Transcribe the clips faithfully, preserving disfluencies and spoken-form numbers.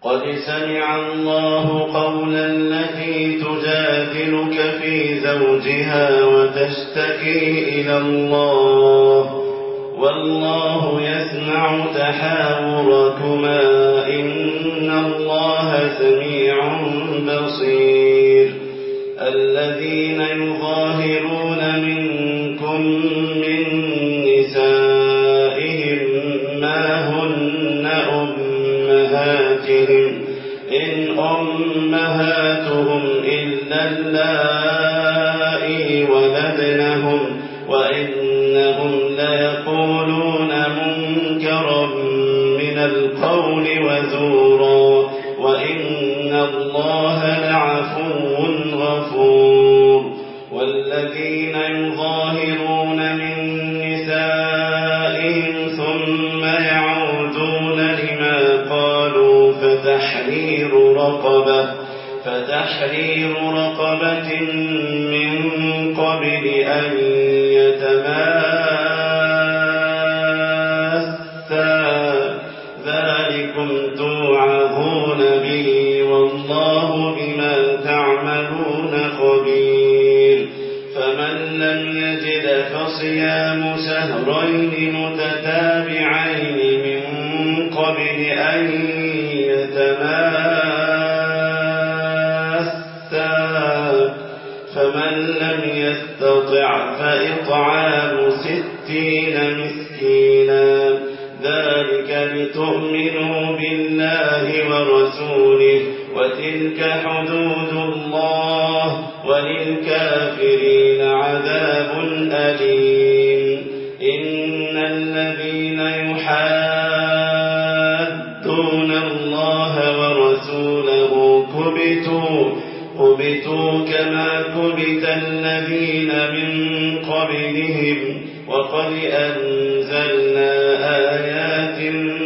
قد سمع الله قول التي تجادلك في زوجها وتشتكي إلى الله والله يسمع تحاوركما إن الله سميع بصير. الذين يظاهرون منكم من نسائهم ما هن أمهاتهم إن أمهاتهم إلا اللائي ولدنهم وإنهم ليقولون منكرا من القول وزورا وإن الله لعفو غفور. والذين يظاهرون من نسائهم ثم يعودون لما قالوا فتحرير رقبة فتحرير رقبة من قبل أن يتماسا ذلكم توعظون به والله بما تعملون خبير. فمن لم يجد فصيام شهرين متتابعين من قبل أن يتماسا فمن لم يستطع فإطعام ستين مسكينا ذلك لتؤمنوا بالله ورسوله وتلك حدود الله وللكافرين عذاب أليم. إن الذين يحادون الله ورسوله كبتوا كبتوا كما كبت الذين من قبلهم وقد أنزلنا آيات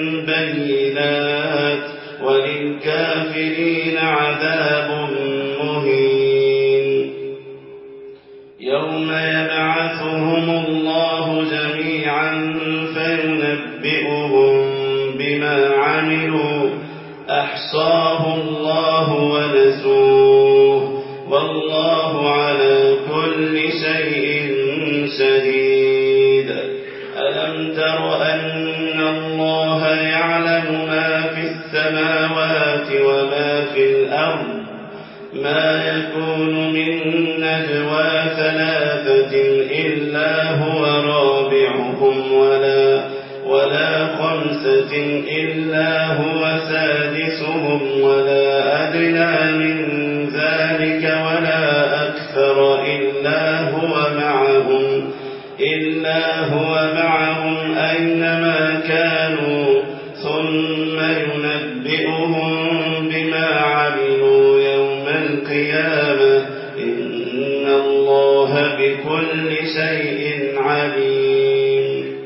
بينات وللكافرين عذاب مهين. يوم يبعثهم الله جميعا فينبئهم بما عملوا أحصاه الله ونسوه والله على كل شيء شهيد. ألم تر أن الله يعلم ما في السماوات وما في الأرض ما يكون من نجوى ثلاثة إلا هو رابعهم ولا ولا خمسة إلا هو سادسهم ولا أدنى من ذلك ولا أكثر إلا هو معهم إلا هو معهم أينما كانوا ثم ينبئهم بما عملوا يوم القيامة إن الله بكل شيء عليم.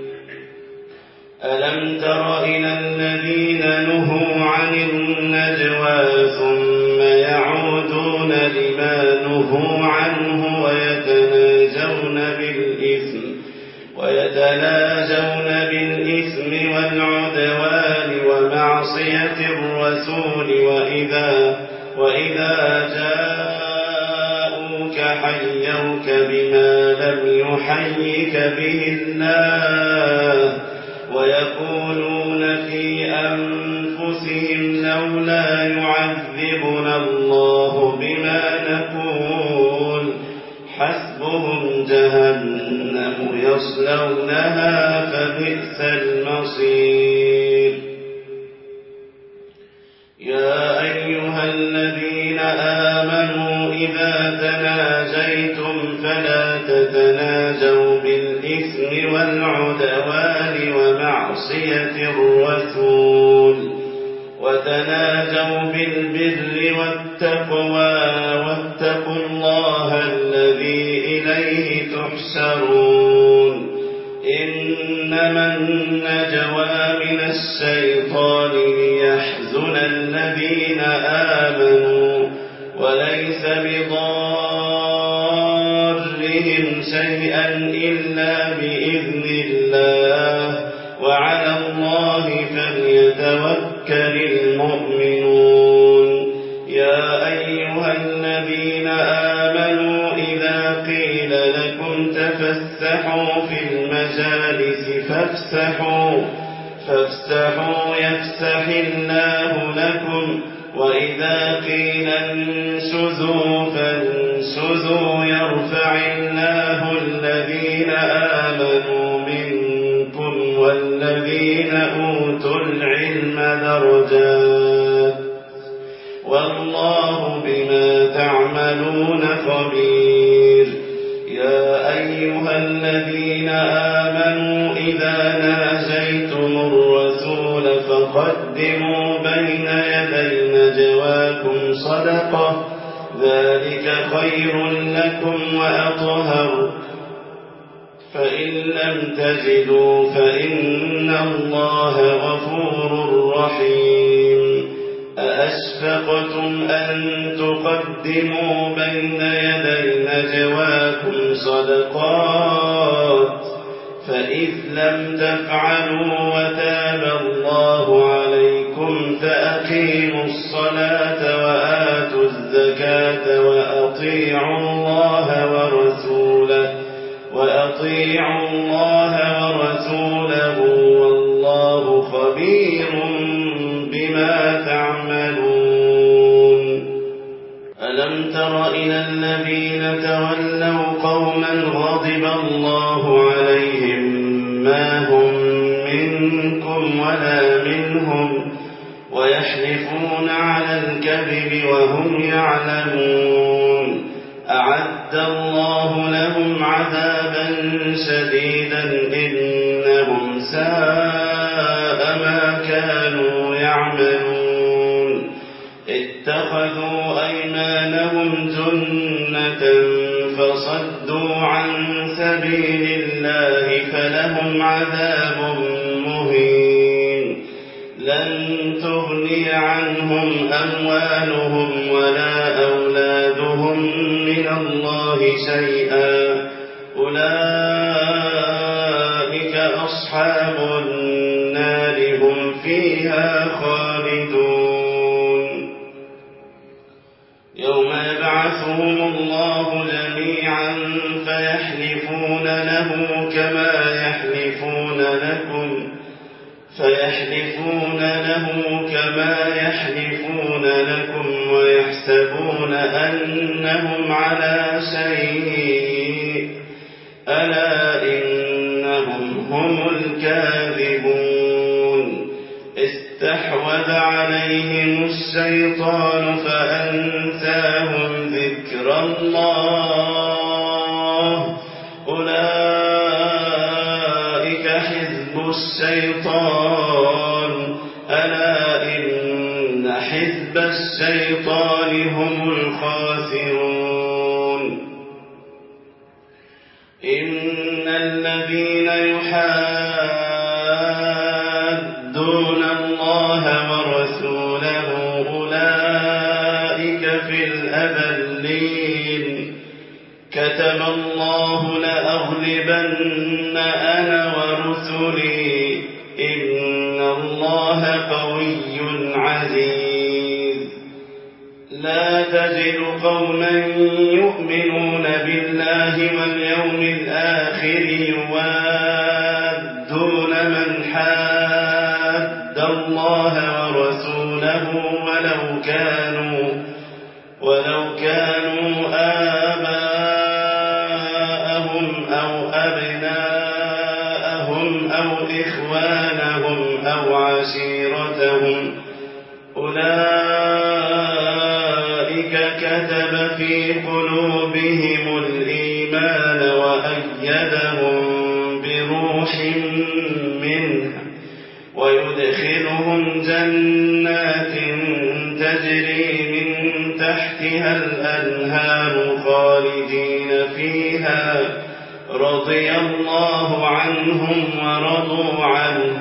ألم تر إلى الذين نهوا عن النجوى ثم يعودون لما نهوا عنه ويتناجون بالإثم ويتناجون بالإثم والعدوان ومعصية الرسول وإذا وإذا جاءوك حيوك بما لم يحيك به الله ويقولون في أنفسهم لولا يعذبنا الله بما نقول حسبهم جهنم يصلونها فبئس المصير. يا أيها الذين آمنوا إذا تناجيتم فلا تتناجوا بالإثم والعدوان ومعصية الرسول وتناجوا بالبر والتقوى واتقوا الله الذي إليه تحشرون. إنما النجوى من الشيطان ليحزن الذين آمنوا وليس بضارهم شيئا إلا بإذن الله وعلى الله فليتوكل المؤمنون. تفسحوا في المجالس فافسحوا فافسحوا يفسح الله لكم وإذا قيل انشزوا فانشزوا يرفع الله الذين آمنوا منكم والذين أوتوا العلم درجات والله بما تعملون خبير. يا أيها الذين آمنوا إذا ناجيتم الرسول فقدموا بين يدي نجواكم صدقة ذلك خير لكم وأطهر فإن لم تجدوا فإن الله غفور رحيم. أأشفقتم أن تقدموا بين يدي نجواكم صدقات فإذ لم تفعلوا وتاب الله عليكم فأقيموا الصلاة وآتوا الزكاة وأطيعوا الله ورسوله وأطيعوا الله ورسوله والله خبير بما تعملون. ألم تر إلى الذين تولوا قوما غضب الله عليهم ما هم منكم ولا منهم ويحلفون على الكذب وهم يعلمون أعد الله لهم عذابا شديدا إنهم ساء ما كانوا يعملون. اتخذوا أيمانهم جنة فصدوا عن سبيل الله فلهم عذاب مهين. لن تغني عنهم أموالهم ولا أولادهم من الله شيئا أولئك أصحاب النار هم فيها خالدون. يوم يبعثهم الله جميعا فيحلفون له كما يحلفون لكم فيحلفون له كما يحلفون لكم ويحسبون أنهم على شيء ألا إنهم هم الكاذبون. استحوذ عليهم الشيطان فأنساهم ذكر الله أولئك حزب الشيطان ألا إن حزب الشيطان هم الخاسرون. إن الذين يحادون الله ورسوله أولئك في الأذلين. كتب الله لأغلبن أنا ورسلي إن الله قوي عزيز. لا تجد قوما يؤمنون بالله واليوم الآخر يوادون من حاد الله ورسوله ولو كانوا ولو كانوا آباءهم أو أبناءهم أو إخوانهم أو عشيرتهم أولئك كتب في قلوبهم الإيمان وأيدهم بروح منه ويدخلهم جنات تجري من تحتها الأنهار خالدين فيها رضي الله عنهم ورضوا عنه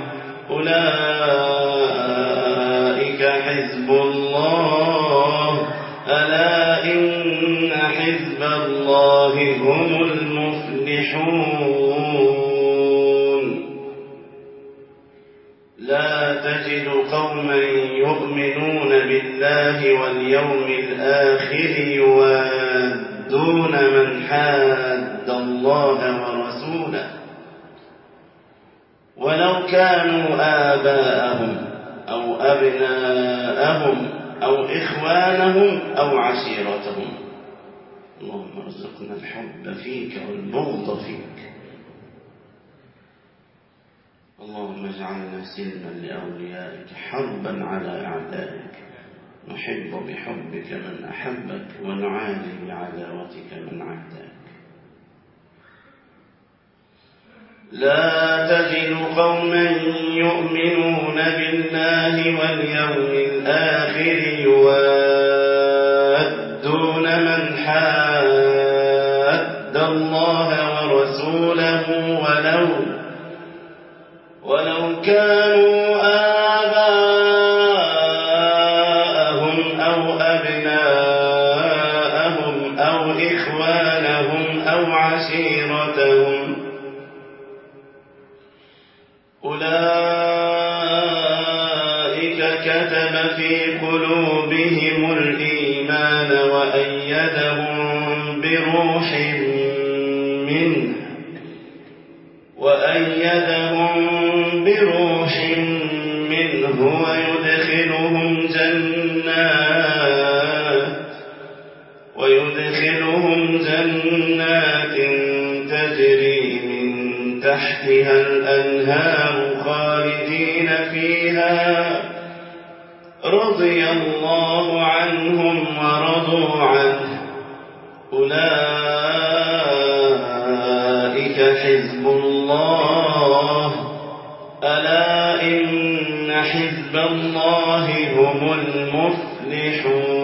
أولئك حزب الله ألا إن حزب الله هم المفلحون. لا تجد قوما يؤمنون بالله واليوم الآخر يوادون من حاد الله ورسوله كانوا آباءهم أو أبناءهم أو إخوانهم أو عشيرتهم. اللهم ارزقنا الحب فيك والبغض فيك. اللهم اجعلنا سلما لأوليائك حربا على أعدائك، نحب بحبك من أحبك ونعادي بعداوتك من عاداك. لا تجد قوما يؤمنون بالله واليوم الآخر يوادون من حاد الله ورسوله ولو ولو كانوا آباءهم أو أبناءهم أو إخوانهم أو عشيرتهم أولئك كتب في قلوبهم الإيمان وأيدهم بروح منه وأيدهم بروح منه ويدخلهم جنات ويدخلهم جنات تجري من تحتها الأنهار خالدين فيها رضي الله عنهم ورضوا عنه أولئك حزب الله ألا إن حزب الله هم المفلحون.